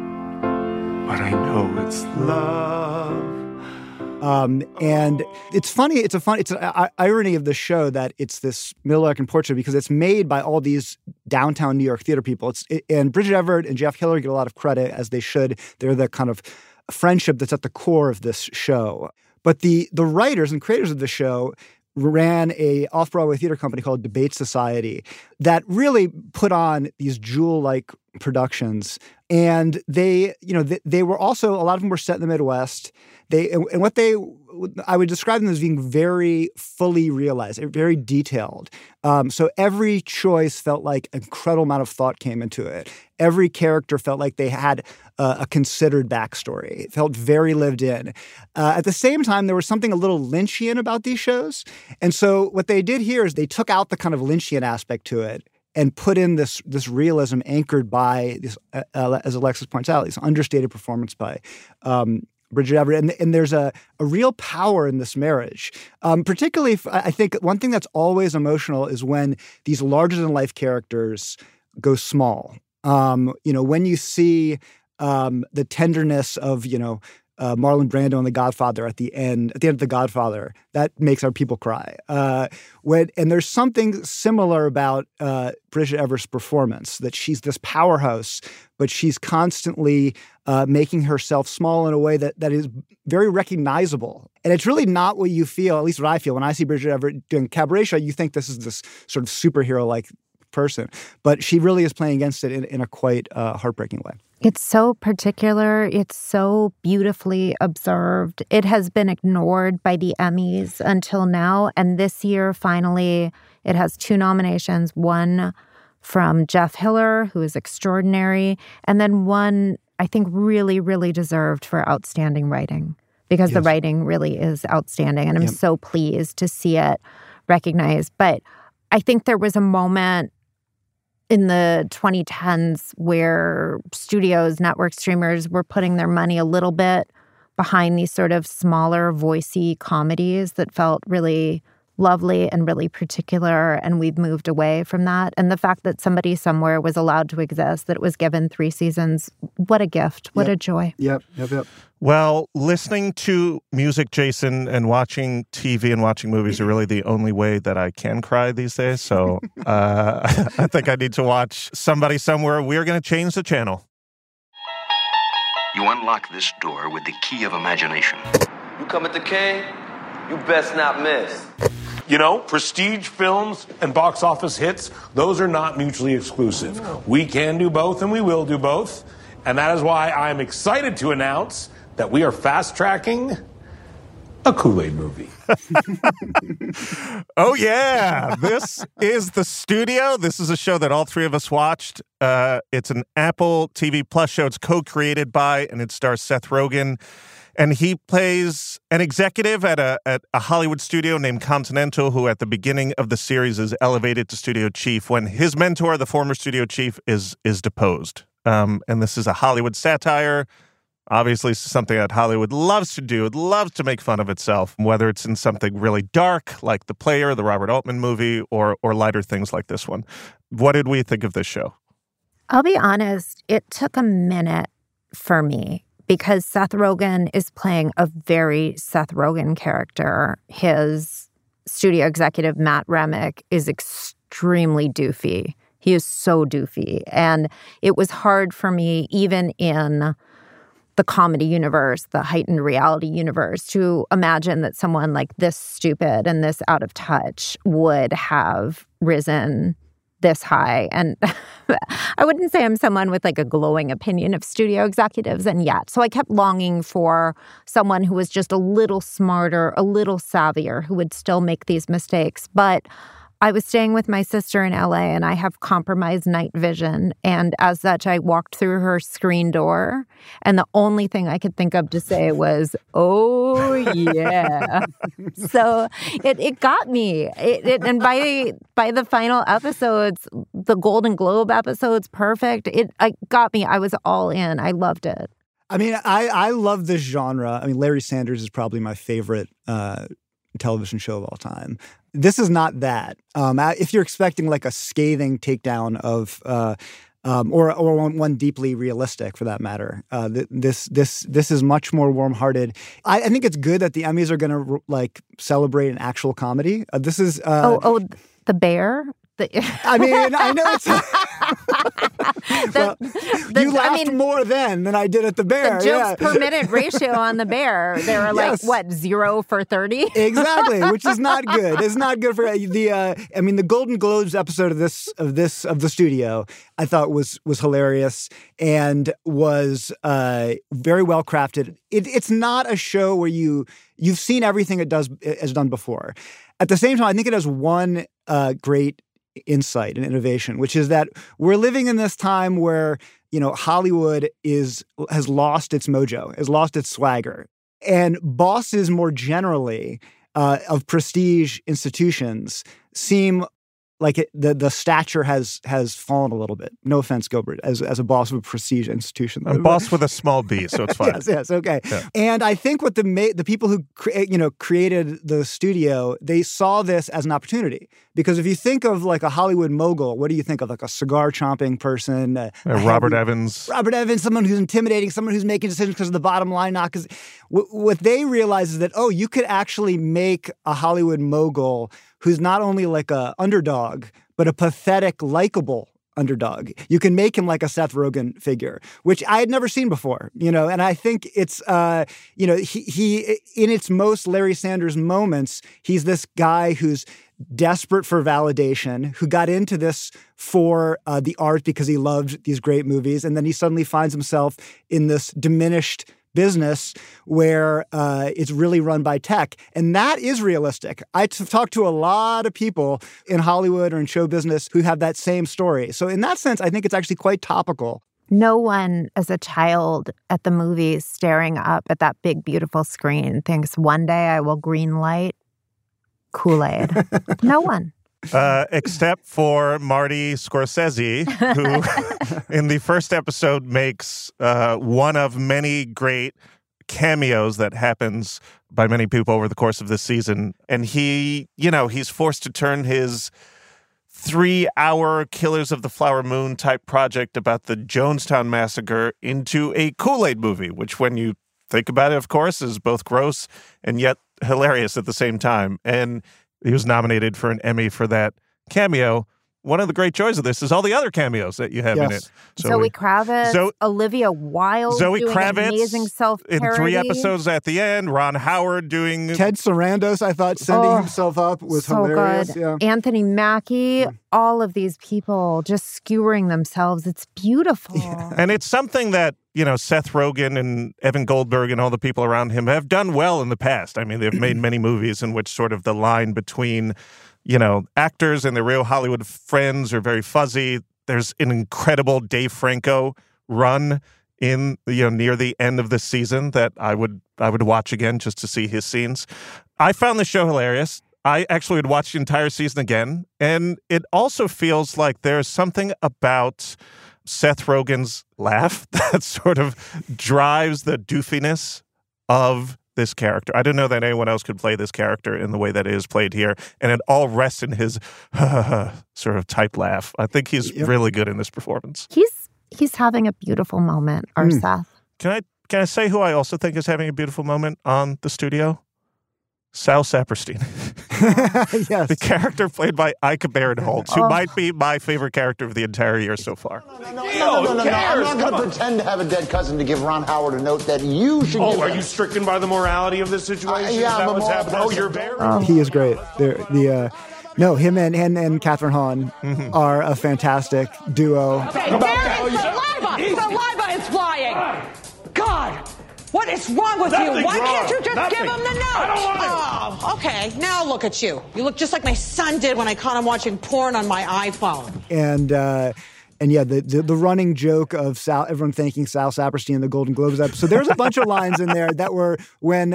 but I know it's love. And it's funny. It's an irony of the show that it's this Middle-American portrait because it's made by all these downtown New York theater people. And Bridget Everett and Jeff Hiller get a lot of credit, as they should. They're the kind of friendship that's at the core of this show. But the writers and creators of the show ran a off-Broadway theater company called Debate Society that really put on these jewel-like productions. And they were also, a lot of them were set in the Midwest. I would describe them as being very fully realized, very detailed. So every choice felt like an incredible amount of thought came into it. Every character felt like they had a considered backstory. It felt very lived in. At the same time, there was something a little Lynchian about these shows. And so what they did here is they took out the kind of Lynchian aspect to it and put in this realism anchored by this, as Alexis points out, this understated performance by Bridget Everett. And there's a real power in this marriage. Particularly, I think one thing that's always emotional is when these larger-than-life characters go small. When you see the tenderness of, Marlon Brando and The Godfather at the end of The Godfather, that makes our people cry. And there's something similar about Bridget Everett's performance, that she's this powerhouse, but she's constantly making herself small in a way that is very recognizable. And it's really not what you feel, at least what I feel, when I see Bridget Everett doing Cabaret Show. You think this is this sort of superhero-like person, but she really is playing against it in a quite heartbreaking way. It's so particular. It's so beautifully observed. It has been ignored by the Emmys until now. And this year, finally, it has 2 nominations, one from Jeff Hiller, who is extraordinary, and then one, I think, really, really deserved for outstanding writing, because the writing really is outstanding. And I'm so pleased to see it recognized. But I think there was a moment in the 2010s where studios, network streamers were putting their money a little bit behind these sort of smaller, voicey comedies that felt really lovely and really particular, and we've moved away from that. And the fact that Somebody Somewhere was allowed to exist, that it was given 3 seasons, what a gift, what a joy. Yep. Well, listening to music, Jason, and watching TV and watching movies are really the only way that I can cry these days. So I think I need to watch Somebody Somewhere. We're going to change the channel. You unlock this door with the key of imagination. You come at the king, you best not miss. Prestige films and box office hits, those are not mutually exclusive. We can do both, and we will do both. And that is why I'm excited to announce that we are fast-tracking a Kool-Aid movie. Oh, yeah. This is The Studio. This is a show that all 3 of us watched. It's an Apple TV Plus show. It's co-created by, and it stars Seth Rogen. And he plays an executive at a Hollywood studio named Continental, who at the beginning of the series is elevated to studio chief when his mentor, the former studio chief, is deposed. And this is a Hollywood satire. Obviously, this is something that Hollywood loves to do. It loves to make fun of itself, whether it's in something really dark, like The Player, the Robert Altman movie, or lighter things like this one. What did we think of this show? I'll be honest, it took a minute for me, because Seth Rogen is playing a very Seth Rogen character. His studio executive, Matt Remick, is extremely doofy. He is so doofy. And it was hard for me, even in the comedy universe, the heightened reality universe, to imagine that someone like this stupid and this out of touch would have risen this high. And I wouldn't say I'm someone with like a glowing opinion of studio executives, and yet. So I kept longing for someone who was just a little smarter, a little savvier, who would still make these mistakes. But I was staying with my sister in LA, and I have compromised night vision. And as such, I walked through her screen door, and the only thing I could think of to say was, "Oh, yeah." So it got me. And by the final episodes, the Golden Globe episodes, perfect. It got me. I was all in. I loved it. I mean, I love this genre. I mean, Larry Sanders is probably my favorite television show of all time. This is not that. If you're expecting like a scathing takedown of, or one deeply realistic for that matter, this is much more warm-hearted. I think it's good that the Emmys are going to like celebrate an actual comedy. This is The Bear. I mean, I know it's... you laughed more then than I did at The Bear. The jokes per minute ratio on The Bear, they were like, what, 0 for 30? Exactly, which is not good. It's not good for the Golden Globes episode of the studio, I thought was hilarious and was very well crafted. It's not a show where you've seen everything it has done before. At the same time, I think it has one great insight and innovation, which is that we're living in this time where, Hollywood has lost its mojo, has lost its swagger. And bosses more generally of prestige institutions seem like the stature has fallen a little bit. No offense, Gilbert, as a boss of a prestige institution. I'm boss with a small b, so it's fine. yes, okay. Yeah. And I think what the people who created the studio, they saw this as an opportunity. Because if you think of like a Hollywood mogul, what do you think of? Like a cigar chomping person? Robert Evans. Robert Evans, someone who's intimidating, someone who's making decisions because of the bottom line, not because... What they realize is that, you could actually make a Hollywood mogul who's not only like a underdog, but a pathetic, likable underdog. You can make him like a Seth Rogen figure, which I had never seen before, and I think it's, he in its most Larry Sanders moments, he's this guy who's desperate for validation, who got into this for the art because he loved these great movies. And then he suddenly finds himself in this diminished business where it's really run by tech. And that is realistic. I talked to a lot of people in Hollywood or in show business who have that same story. So in that sense, I think it's actually quite topical. No one as a child at the movies staring up at that big, beautiful screen thinks one day I will green light Kool-Aid. No one. Except for Marty Scorsese, who in the first episode makes one of many great cameos that happens by many people over the course of this season. And he's forced to turn his 3-hour Killers of the Flower Moon type project about the Jonestown Massacre into a Kool-Aid movie, which when you think about it, of course, is both gross and yet hilarious at the same time. And he was nominated for an Emmy for that cameo. One of the great joys of this is all the other cameos that you have in it. Zoe Kravitz, Olivia Wilde doing amazing self-parody. In 3 episodes at the end, Ron Howard doing... Ted Sarandos, I thought, sending himself up was so hilarious. Good. Yeah. Anthony Mackie, all of these people just skewering themselves. It's beautiful. Yeah. And it's something that, Seth Rogen and Evan Goldberg and all the people around him have done well in the past. I mean, they've made many movies in which sort of the line between... actors and their real Hollywood friends are very fuzzy. There's an incredible Dave Franco run in, near the end of the season that I would watch again just to see his scenes. I found the show hilarious. I actually would watch the entire season again. And it also feels like there's something about Seth Rogen's laugh that sort of drives the doofiness of this character. I didn't know that anyone else could play this character in the way that it is played here, and it all rests in his sort of type laugh. I think he's really good in this performance. He's having a beautiful moment, our Seth. Can I say who I also think is having a beautiful moment on the studio? Sal Saperstein. Yes. The character played by Ike Barinholtz, who might be my favorite character of the entire year so far. No. I'm not going to pretend to have a dead cousin to give Ron Howard a note that you should give are you stricken by the morality of this situation? Yeah, is that what's happening? Oh, you're very... He is great. No, him and Catherine Hahn are a fantastic duo. Okay, there is saliva! Saliva is flying! God! What is wrong with you? Why can't you just give him the note? I don't want it. Oh, okay. Now look at you. You look just like my son did when I caught him watching porn on my iPhone. And yeah, the running joke of everyone thanking Sal Saperstein in the Golden Globes episode. So there's a bunch of lines in there that were when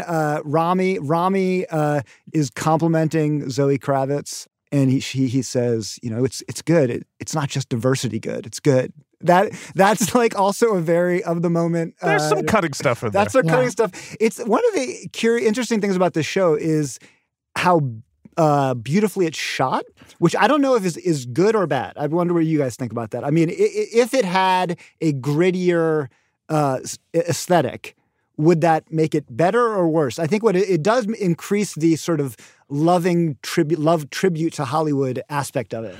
Rami is complimenting Zoe Kravitz, and he says, it's good. It's not just diversity good. It's good. That's like also a very of the moment. There's some cutting stuff in there. That's some cutting stuff. It's one of the interesting things about this show is how beautifully it's shot, which I don't know if is good or bad. I wonder what you guys think about that. I mean, if it had a grittier aesthetic, would that make it better or worse? I think what it does increase the sort of love tribute to Hollywood aspect of it.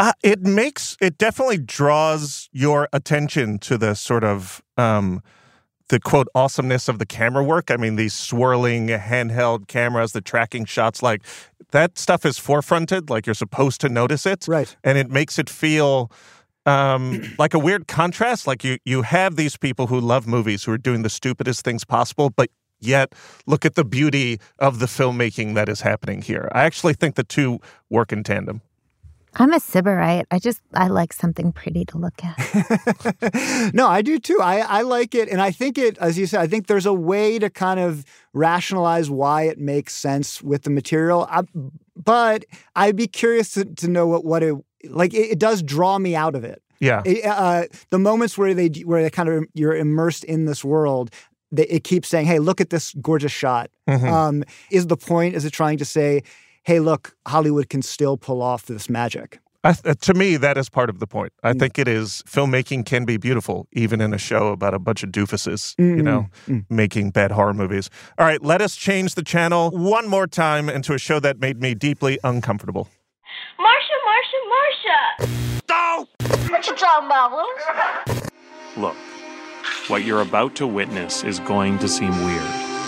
It definitely draws your attention to the sort of the quote awesomeness of the camera work. I mean, these swirling handheld cameras, the tracking shots, like that stuff is forefronted, like you're supposed to notice it. Right. And it makes it feel like a weird contrast. Like you have these people who love movies who are doing the stupidest things possible, but yet look at the beauty of the filmmaking that is happening here. I actually think the two work in tandem. I'm a Sybarite. I like something pretty to look at. No, I do too. I like it. And I think as you said, I think there's a way to kind of rationalize why it makes sense with the material. But I'd be curious to know what it does draw me out of it. Yeah. The moments where they kind of, you're immersed in this world, it keeps saying, hey, look at this gorgeous shot. Mm-hmm. Is it trying to say, hey, look, Hollywood can still pull off this magic? To me, that is part of the point. I think it is. Filmmaking can be beautiful, even in a show about a bunch of doofuses, making bad horror movies. All right, let us change the channel one more time into a show that made me deeply uncomfortable. Marsha! No! What you talking about, Willis? Look, what you're about to witness is going to seem weird.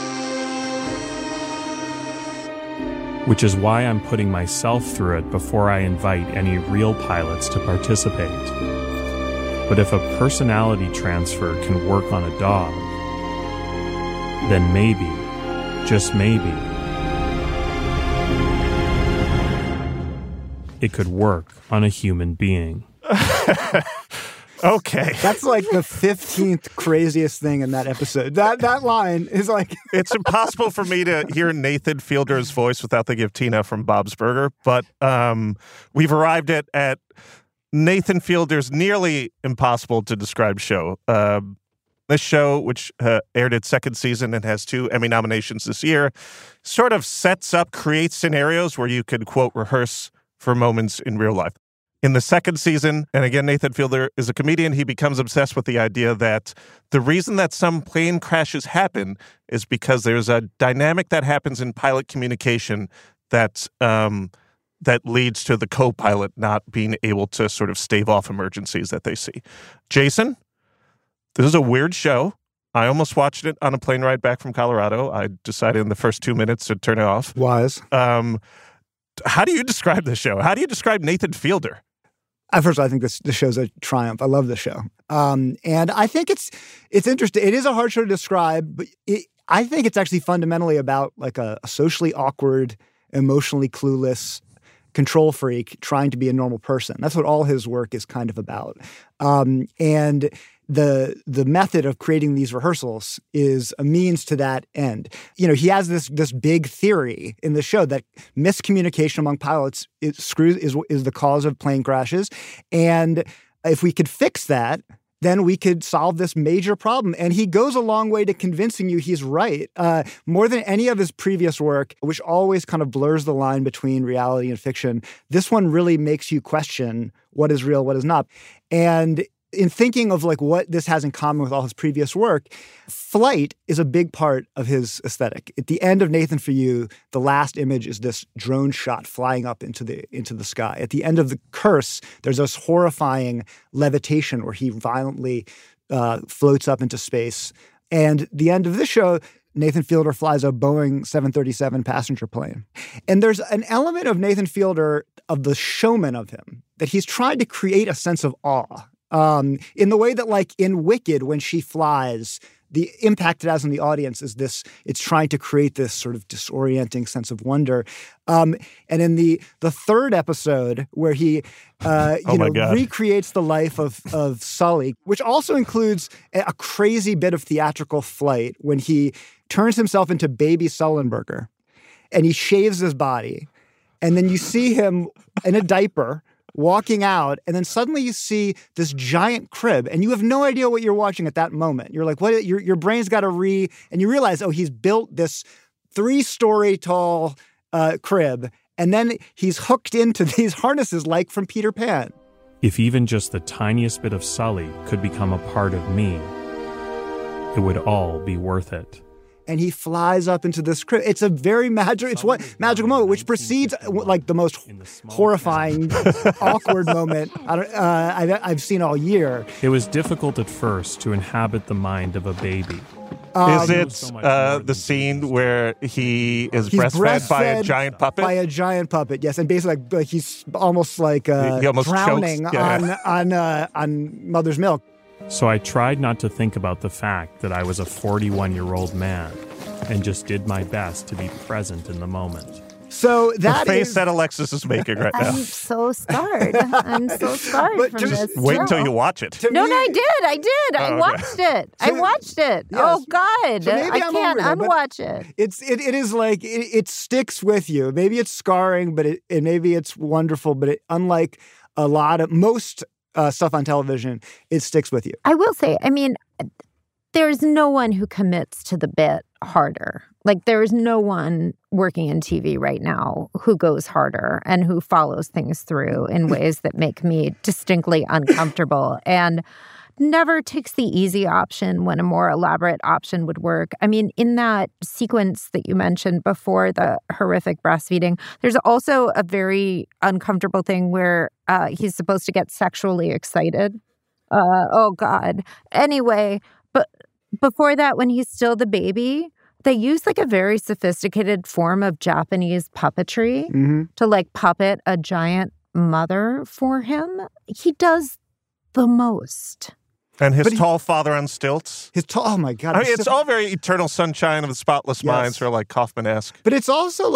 Which is why I'm putting myself through it before I invite any real pilots to participate. But if a personality transfer can work on a dog, then maybe, just maybe, it could work on a human being. Okay. That's like the 15th craziest thing in that episode. That line is like... It's impossible for me to hear Nathan Fielder's voice without thinking of Tina from Bob's Burger, but we've arrived at Nathan Fielder's nearly impossible to describe show. This show, which aired its second season and has 2 Emmy nominations this year, sort of creates scenarios where you could, quote, rehearse for moments in real life. In the second season, and again, Nathan Fielder is a comedian, he becomes obsessed with the idea that the reason that some plane crashes happen is because there's a dynamic that happens in pilot communication that leads to the co-pilot not being able to sort of stave off emergencies that they see. Jason, this is a weird show. I almost watched it on a plane ride back from Colorado. I decided in the first 2 minutes to turn it off. Wise. How do you describe this show? How do you describe Nathan Fielder? First of all, I think the show's a triumph. I love the show. And I think it's interesting. It is a hard show to describe, but I think it's actually fundamentally about like a socially awkward, emotionally clueless control freak trying to be a normal person. That's what all his work is kind of about. And the method of creating these rehearsals is a means to that end. He has this big theory in the show that miscommunication among pilots is the cause of plane crashes. And if we could fix that, then we could solve this major problem. And he goes a long way to convincing you he's right. More than any of his previous work, which always kind of blurs the line between reality and fiction, this one really makes you question what is real, what is not. And in thinking of like what this has in common with all his previous work, flight is a big part of his aesthetic. At the end of Nathan For You, the last image is this drone shot flying up into the sky. At the end of The Curse, there's this horrifying levitation where he violently floats up into space. And the end of this show, Nathan Fielder flies a Boeing 737 passenger plane. And there's an element of Nathan Fielder, of the showman of him, that he's trying to create a sense of awe. In the way that, like, in Wicked, when she flies, the impact it has on the audience is this. It's trying to create this sort of disorienting sense of wonder. And in the third episode, where he recreates the life of Sully, which also includes a crazy bit of theatrical flight when he turns himself into baby Sullenberger and he shaves his body. And then you see him in a diaper walking out, and then suddenly you see this giant crib, and you have no idea what you're watching at that moment. You're like, what? Your brain's got to and you realize, oh, he's built this 3-story tall crib, and then he's hooked into these harnesses like from Peter Pan. If even just the tiniest bit of Sully could become a part of me, it would all be worth it. And he flies up into this crib. It's a very magical moment, which precedes like the most horrifying, awkward moment I've seen all year. It was difficult at first to inhabit the mind of a baby. Is it the scene where he's breastfed by a giant puppet? By a giant puppet, yes, and basically like he's almost like he almost drowning on mother's milk. So I tried not to think about the fact that I was a 41-year-old man and just did my best to be present in the moment. So that the face that Alexis is making right now. I'm so scarred. from this. Wait until you watch it. I did. I watched it. I watched it. Yes. Oh, God. So I can't unwatch it. It is like, it sticks with you. Maybe it's scarring, but maybe it's wonderful, but unlike most stuff on television, it sticks with you. I will say, I mean, there's no one who commits to the bit harder. Like, there is no one working in TV right now who goes harder and who follows things through in ways that make me distinctly uncomfortable and never takes the easy option when a more elaborate option would work. I mean, in that sequence that you mentioned before, the horrific breastfeeding, there's also a very uncomfortable thing where he's supposed to get sexually excited. Oh, God. Anyway, but before that, when he's still the baby, they use like a very sophisticated form of Japanese puppetry to like puppet a giant mother for him. He does the most. And his tall father on stilts. Oh my God. I mean, it's all very Eternal Sunshine of the Spotless Mind, sort of like Kaufman-esque. But it's also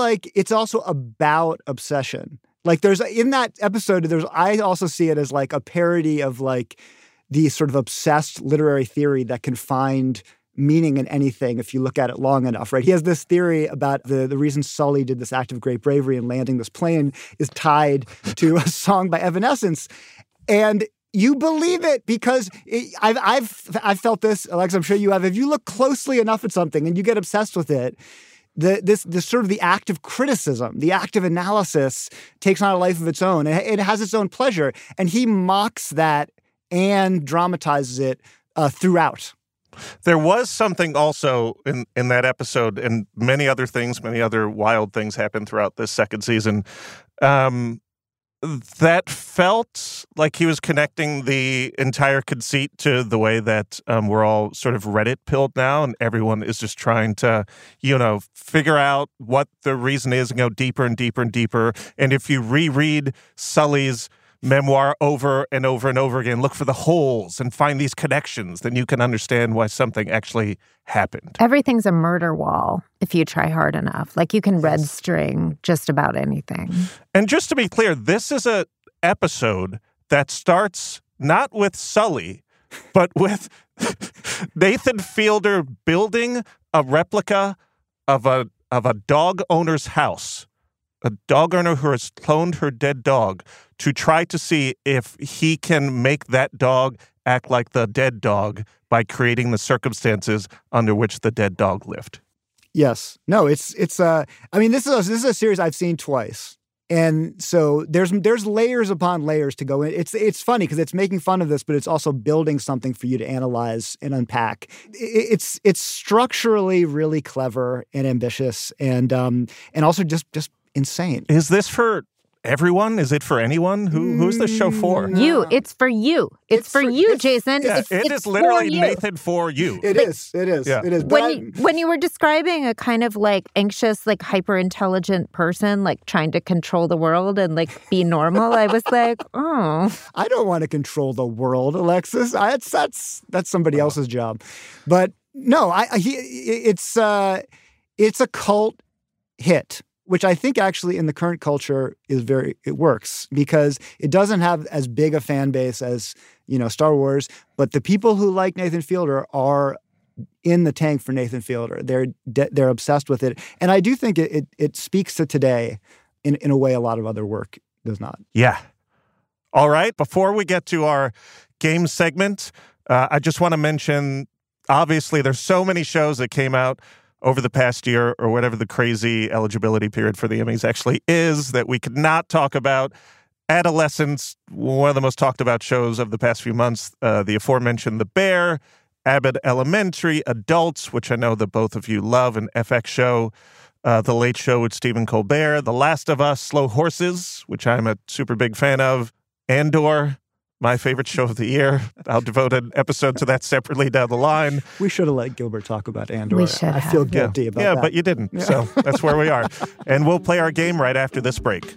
about obsession. Like in that episode, I also see it as like a parody of like the sort of obsessed literary theory that can find meaning in anything if you look at it long enough, right? He has this theory about the reason Sully did this act of great bravery in landing this plane is tied to a song by Evanescence. And you believe it because I've felt this, Alex, I'm sure you have. If you look closely enough at something and you get obsessed with it, this sort of the act of criticism, the act of analysis takes on a life of its own. It has its own pleasure. And he mocks that and dramatizes it throughout. There was something also in that episode, and many other wild things happened throughout this second season, that felt like he was connecting the entire conceit to the way that we're all sort of Reddit-pilled now, and everyone is just trying to, figure out what the reason is and go deeper and deeper and deeper. And if you reread Sully's memoir over and over and over again, look for the holes and find these connections, then you can understand why something actually happened. Everything's a murder wall if you try hard enough. Like you can red string just about anything. And just to be clear, this is an episode that starts not with Sully, but with Nathan Fielder building a replica of a dog owner's house. A dog owner who has cloned her dead dog to try to see if he can make that dog act like the dead dog by creating the circumstances under which the dead dog lived. Yes. No, it's I mean, this is a series I've seen twice. And so there's layers upon layers to go in. It's funny because it's making fun of this, but it's also building something for you to analyze and unpack. It's structurally really clever and ambitious and also just insane. Is this for everyone? Is it for anyone? Who's this show for? You. It's for you. It's for you, Jason. Yeah, it is literally Nathan for you. It is. Yeah. It is. When you were describing a kind of like anxious, like hyper intelligent person, like trying to control the world and like be normal, I was like, oh, I don't want to control the world, Alexis. That's somebody else's job. But No, it's a cult hit, which I think actually in the current culture it works because it doesn't have as big a fan base as, Star Wars, but the people who like Nathan Fielder are in the tank for Nathan Fielder. They're obsessed with it. And I do think it speaks to today in a way a lot of other work does not. Yeah. All right. Before we get to our game segment, I just want to mention, obviously, there's so many shows that came out over the past year or whatever the crazy eligibility period for the Emmys actually is that we could not talk about. Adolescence, one of the most talked about shows of the past few months, the aforementioned The Bear, Abbott Elementary, Adults, which I know that both of you love, an FX show, The Late Show with Stephen Colbert, The Last of Us, Slow Horses, which I'm a super big fan of, Andor, my favorite show of the year. I'll devote an episode to that separately down the line. We should have let Gilbert talk about Andor. We should have. I feel guilty about that. Yeah, but you didn't, so that's where we are. And we'll play our game right after this break.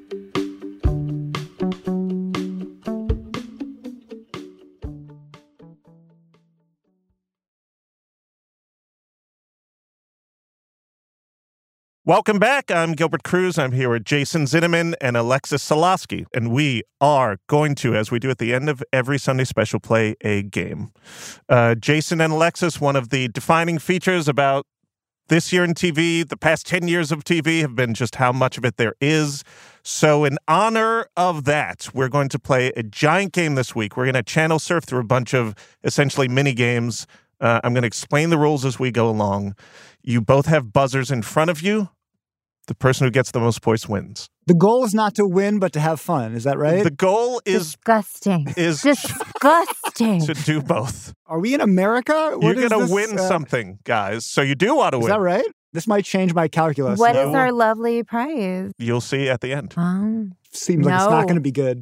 Welcome back. I'm Gilbert Cruz. I'm here with Jason Zinnemann and Alexis Solosky, and we are going to, as we do at the end of every Sunday special, play a game. Jason and Alexis, one of the defining features about this year in TV, the past 10 years of TV, have been just how much of it there is. So in honor of that, we're going to play a giant game this week. We're going to channel surf through a bunch of essentially mini games. I'm going to explain the rules as we go along. You both have buzzers in front of you. The person who gets the most points wins. The goal is not to win, but to have fun. Is that right? The goal is disgusting. Disgusting. To do both. Are we in America? You're going to win something, guys. So you do want to win. Is that right? This might change my calculus. What is our lovely prize? You'll see at the end. Seems like it's not going to be good.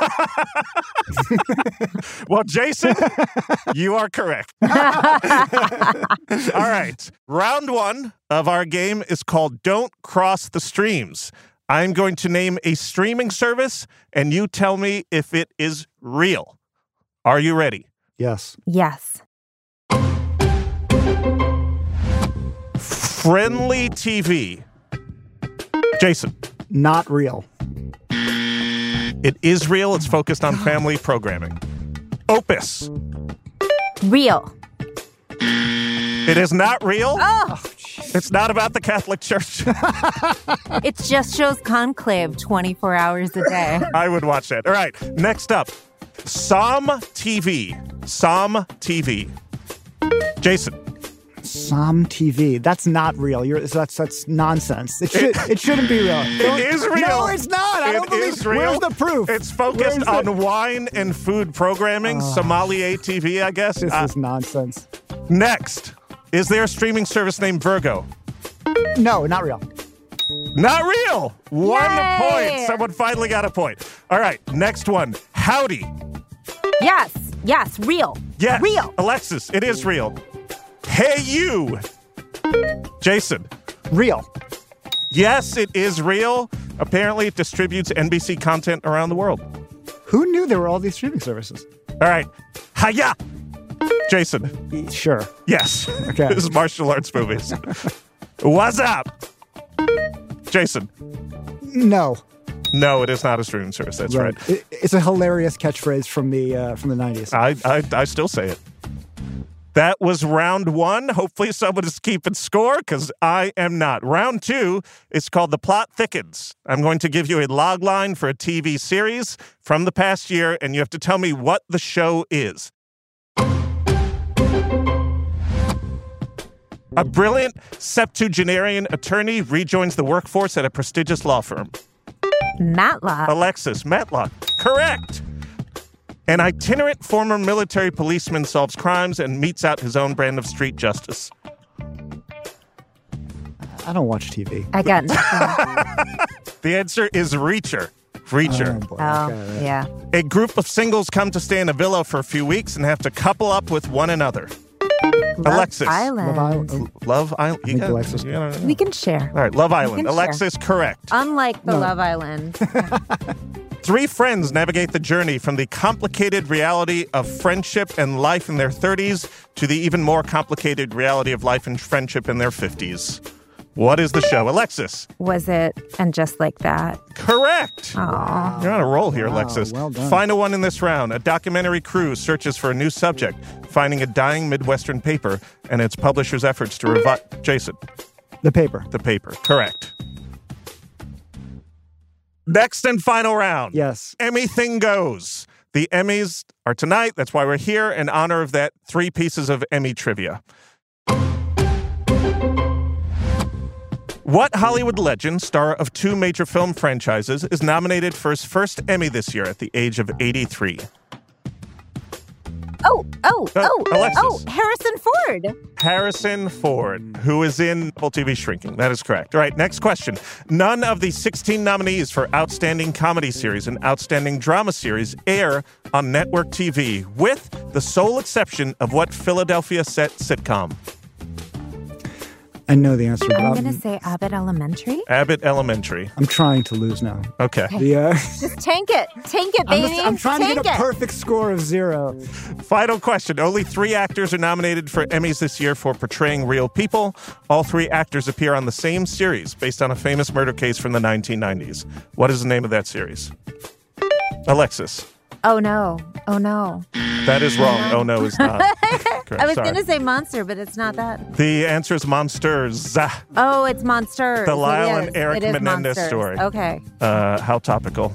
Well, Jason, you are correct. All right. Round one of our game is called Don't Cross the Streams. I'm going to name a streaming service, and you tell me if it is real. Are you ready? Yes. Yes. Friendly TV. Jason. Not real. It is real. It's focused on family programming. Opus. Real. It is not real. Oh. It's not about the Catholic Church. It just shows Conclave 24 hours a day. I would watch that. All right. Next up. Som TV. Som TV. Jason. Som TV. That's not real. That's nonsense. It shouldn't be real. It is real. No, it's not. I don't believe is real. Where's the proof? It's focused on wine and food programming. Sommelier TV, I guess. This is nonsense. Next. Is there a streaming service named Virgo? No, not real. Not real. 1 Yay! point. Someone finally got a point. All right. Next one. Howdy. Yes. Real. Yes. Real. Alexis, it is real. Hey You. Jason. Real. Yes, it is real. Apparently, it distributes NBC content around the world. Who knew there were all these streaming services? All right. Hiya. Jason. Sure. Yes. Okay. This is martial arts movies. What's up? Jason. No. No, it is not a streaming service. That's right. It's a hilarious catchphrase from the 90s. I still say it. That was round one. Hopefully someone is keeping score because I am not. Round two is called The Plot Thickens. I'm going to give you a log line for a TV series from the past year, and you have to tell me what the show is. A brilliant septuagenarian attorney rejoins the workforce at a prestigious law firm. Matlock. Alexis, Matlock. Correct. An itinerant former military policeman solves crimes and metes out his own brand of street justice. I don't watch TV. I got nothing. The answer is Reacher. Reacher. Okay, yeah. A group of singles come to stay in a villa for a few weeks and have to couple up with one another. Alexis. Love Island. You Alexis. We can share. All right, Love Island. Alexis, correct. Unlike the Love Island. Three friends navigate the journey from the complicated reality of friendship and life in their 30s to the even more complicated reality of life and friendship in their 50s. What is the show? Alexis. Was it And Just Like That? Correct. Aww. You're on a roll here, Alexis. Well done. Final one in this round. A documentary crew searches for a new subject, finding a dying Midwestern paper and its publisher's efforts to revive... Jason. The paper. The paper. Correct. Next and final round. Yes. Emmy-thing goes. The Emmys are tonight. That's why we're here in honor of that 3 pieces of Emmy trivia. What Hollywood legend, star of 2 major film franchises, is nominated for his first Emmy this year at the age of 83? Alexis. Harrison Ford. Harrison Ford, who is in Apple TV Shrinking. That is correct. All right, next question. None of the 16 nominees for Outstanding Comedy Series and Outstanding Drama Series air on network TV, with the sole exception of what Philadelphia set sitcom? I know the answer. I'm going to say Abbott Elementary. Abbott Elementary. I'm trying to lose now. Okay. Just tank it. Tank it, baby. I'm trying to get a perfect score of 0. Final question. Only 3 actors are nominated for Emmys this year for portraying real people. All 3 actors appear on the same series based on a famous murder case from the 1990s. What is the name of that series? Alexis. Oh, no. Oh, no. That is wrong. Oh, no is not. I was going to say Monster, but it's not that. The answer is Monsters. Oh, it's Monsters. The Lyle and Eric Menendez story. Okay. How topical.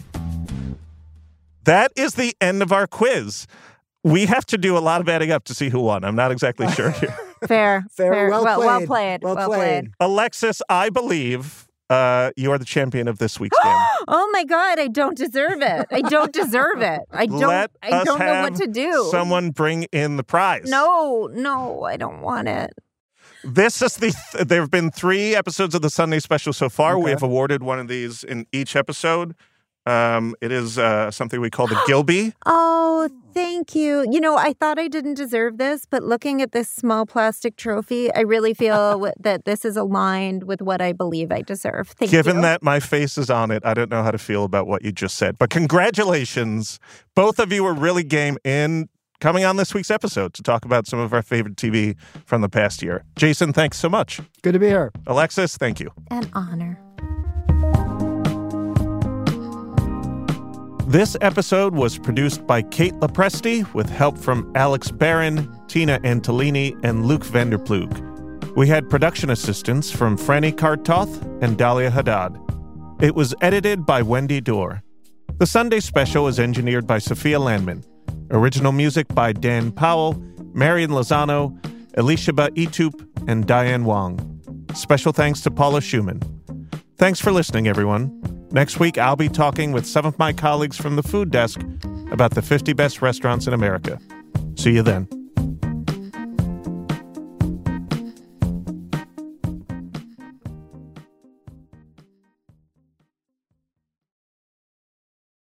That is the end of our quiz. We have to do a lot of adding up to see who won. I'm not exactly sure here. Fair. Well played. Well played. Alexis, I believe you are the champion of this week's game. Oh my God, I don't deserve it. I don't deserve it. I don't know what to do. Someone bring in the prize. No, I don't want it. This is there have been 3 episodes of the Sunday Special so far. Okay. We have awarded one of these in each episode. It is something we call the Gilby. Oh, thank you. You know, I thought I didn't deserve this, but looking at this small plastic trophy, I really feel that this is aligned with what I believe I deserve. Thank you. Given that my face is on it, I don't know how to feel about what you just said. But congratulations. Both of you were really game in coming on this week's episode to talk about some of our favorite TV from the past year. Jason, thanks so much. Good to be here. Alexis, thank you. An honor. This episode was produced by Kate Lopresti with help from Alex Barron, Tina Antolini, and Luke Vanderplug. We had production assistance from Franny Kartoth and Dahlia Haddad. It was edited by Wendy Dorr. The Sunday Special was engineered by Sophia Landman. Original music by Dan Powell, Marian Lozano, Elishaba Itup, and Diane Wong. Special thanks to Paula Schumann. Thanks for listening, everyone. Next week, I'll be talking with some of my colleagues from the food desk about the 50 best restaurants in America. See you then.